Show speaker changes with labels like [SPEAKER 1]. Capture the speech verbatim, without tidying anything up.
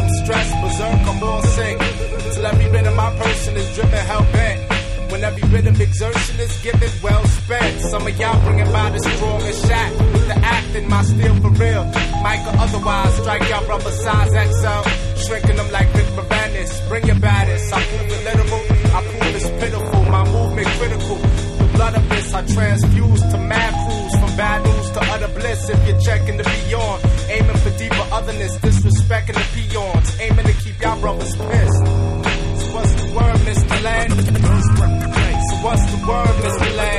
[SPEAKER 1] from stress, berserk, I'm all sick. Till every bit of my person is driven hell-bent. When every bit of exertion is given, well spent. Some of y'all bringing by the strongest shot. With the acting, my steel for real. Mike or otherwise, strike y'all brother size X L. Shrinking them like Rick Moranis. Bring your baddest, I prove it literal. I prove it's pitiful, my movement critical. The blood of this, I transfuse to mad crews. From bad news to utter bliss. If you're checking the beyond, aiming for deeper otherness. Disrespecting the peons, aiming to keep y'all brothers pissed. So what's the word, Mister Land? So what's the word, Mister Land?